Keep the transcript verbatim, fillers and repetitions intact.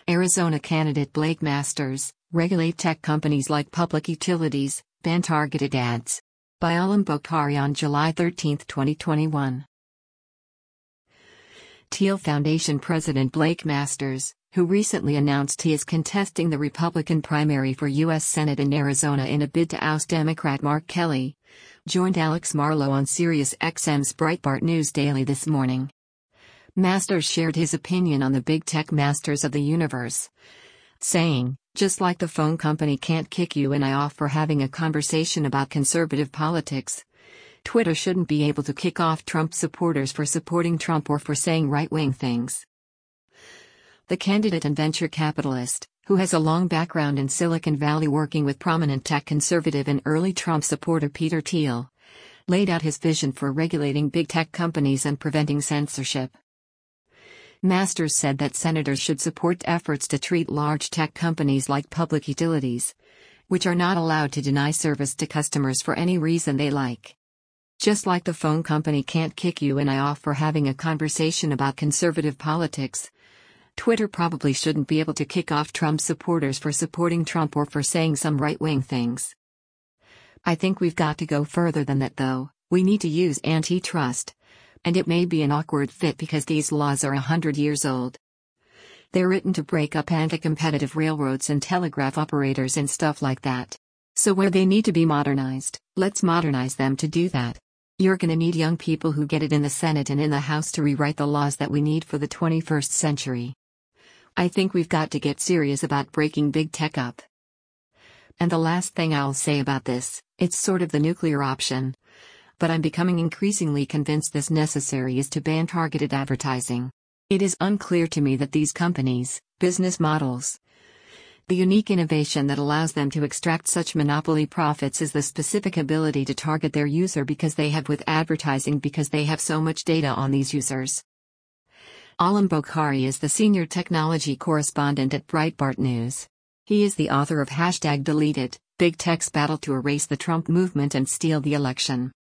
Arizona candidate Blake Masters, regulate tech companies like public utilities, ban targeted ads. By Alam Bokhari on July thirteenth, twenty twenty-one. Thiel Foundation President Blake Masters, who recently announced he is contesting the Republican primary for U S Senate in Arizona in a bid to oust Democrat Mark Kelly, joined Alex Marlow on SiriusXM's Breitbart News Daily this morning. Masters shared his opinion on the big tech masters of the universe, saying, "Just like the phone company can't kick you and I off for having a conversation about conservative politics, Twitter shouldn't be able to kick off Trump supporters for supporting Trump or for saying right-wing things." The candidate and venture capitalist, who has a long background in Silicon Valley working with prominent tech conservative and early Trump supporter Peter Thiel, laid out his vision for regulating big tech companies and preventing censorship. Masters said that senators should support efforts to treat large tech companies like public utilities, which are not allowed to deny service to customers for any reason they like. Just like the phone company can't kick you and I off for having a conversation about conservative politics, Twitter probably shouldn't be able to kick off Trump supporters for supporting Trump or for saying some right-wing things. "I think we've got to go further than that though. We need to use antitrust. And it may be an awkward fit because these laws are a hundred years old. They're written to break up anti-competitive railroads and telegraph operators and stuff like that. So where they need to be modernized, let's modernize them to do that. You're gonna need young people who get it in the Senate and in the House to rewrite the laws that we need for the twenty-first century. I think we've got to get serious about breaking big tech up." And the last thing I'll say about this, it's sort of the nuclear option. But I'm becoming increasingly convinced this necessary is to ban targeted advertising. It is unclear to me that these companies, business models, the unique innovation that allows them to extract such monopoly profits is the specific ability to target their user because they have with advertising because they have so much data on these users. Alam Bokhari is the senior technology correspondent at Breitbart News. He is the author of Hashtag Deleted, Big Tech's Battle to Erase the Trump Movement and Steal the Election.